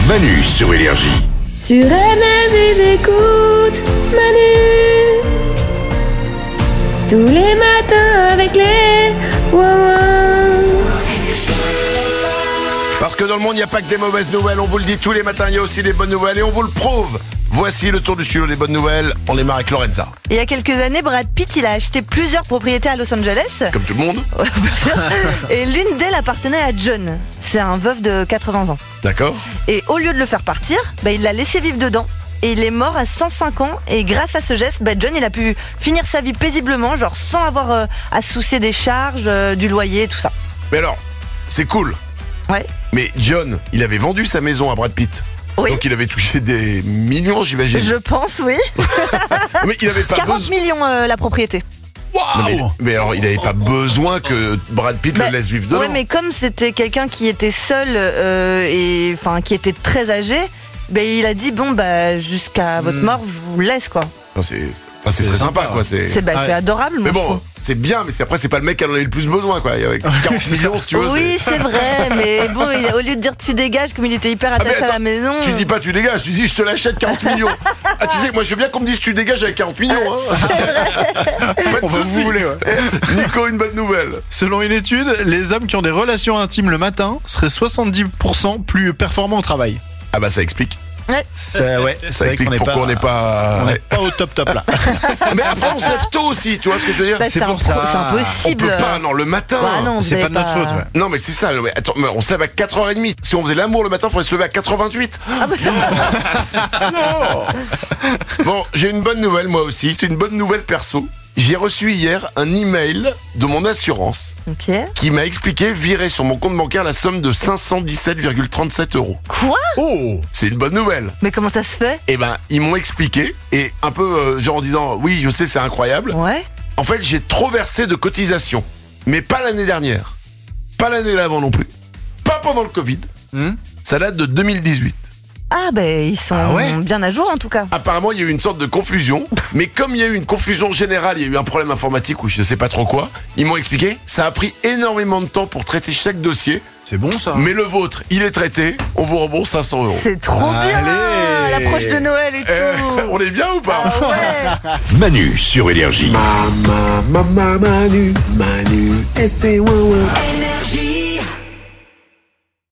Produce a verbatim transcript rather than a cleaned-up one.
Manu sur Énergie. Sur Énergie, j'écoute Manu. Tous les matins avec les Wawa. Parce que dans le monde, il n'y a pas que des mauvaises nouvelles. On vous le dit tous les matins, il y a aussi des bonnes nouvelles et on vous le prouve. Voici le tour du studio des bonnes nouvelles. On démarre avec Lorenza. Il y a quelques années, Brad Pitt, il a acheté plusieurs propriétés à Los Angeles. Comme tout le monde. Et l'une d'elles appartenait à John. C'est un veuf de quatre-vingts ans. D'accord. Et au lieu de le faire partir, bah, il l'a laissé vivre dedans. Et il est mort à cent cinq ans. Et grâce à ce geste, bah, John, il a pu finir sa vie paisiblement, genre sans avoir euh, à se soucier des charges, euh, du loyer, tout ça. Mais alors, c'est cool. Ouais. Mais John, il avait vendu sa maison à Brad Pitt. Oui. Donc il avait touché des millions, j'imagine. Je pense, oui. Mais il avait pas quarante besoin. millions euh, la propriété. Non, mais, mais alors, il n'avait pas besoin que Brad Pitt Bah, le laisse vivre dedans. Ouais, mais comme c'était quelqu'un qui était seul euh, et enfin qui était très âgé, bah, il a dit bon bah jusqu'à votre mort je vous laisse quoi. Non, c'est, c'est, enfin, c'est très sympa, quoi. C'est... C'est bah, Ah c'est ouais. adorable. Mais moi, je bon, trouve. c'est bien, mais c'est, après, c'est pas le mec qui en a eu le plus besoin, quoi. Il y avait quarante millions, si tu veux. Oui, c'est vrai, mais bon, il, au lieu de dire tu dégages, comme il était hyper Ah, mais attaché à la attends, maison. Tu dis pas tu dégages, tu dis je te l'achète quarante millions. Ah, tu sais, moi je veux bien qu'on me dise tu dégages avec quarante millions. Hein. Pas de On va soucis. vous voulez, ouais. Nico, une bonne nouvelle. Selon une étude, les hommes qui ont des relations intimes le matin seraient soixante-dix pour cent plus performants au travail. Ah bah ça explique. Ouais. Ça, ouais, Ça c'est vrai explique qu'on n'est pourquoi pas, on n'est pas. on n'est pas au top top là. Mais après on se lève tôt aussi, tu vois ce que je veux dire. Bah, c'est c'est pour impro- ça. c'est On impossible. peut pas, non, le matin. Bah, non, vous C'est avez pas de notre faute, ouais. Non mais c'est ça, mais attends, mais on se lève à quatre heures trente. Si on faisait l'amour le matin, il faudrait se lever à quatre heures vingt-huit. Ah bah, Non. Bon, j'ai une bonne nouvelle moi aussi, c'est une bonne nouvelle perso. J'ai reçu hier un email de mon assurance ok. qui m'a expliqué virer sur mon compte bancaire la somme de cinq cent dix-sept virgule trente-sept euros. Quoi? Oh, c'est une bonne nouvelle. Mais comment ça se fait? Eh ben, ils m'ont expliqué et un peu euh, genre en disant oui, je sais, c'est incroyable. Ouais. En fait, j'ai trop versé de cotisations, mais pas l'année dernière, pas l'année d'avant non plus, pas pendant le Covid. Hmm Ça date de deux mille dix-huit. Ah ben ils sont Ah ouais bien à jour en tout cas. Apparemment, il y a eu une sorte de confusion, mais comme il y a eu une confusion générale, il y a eu un problème informatique ou je sais pas trop quoi, ils m'ont expliqué, ça a pris énormément de temps pour traiter chaque dossier, C'est bon ça. mais le vôtre, il est traité, on vous rembourse cinq cents euros. C'est trop bien. Allez. L'approche de Noël et Eh, tout. on est bien ou pas? Ah ouais. Manu sur Énergie. Mama, mama, Manu, Manu, et c'est ouin ouin. Énergie.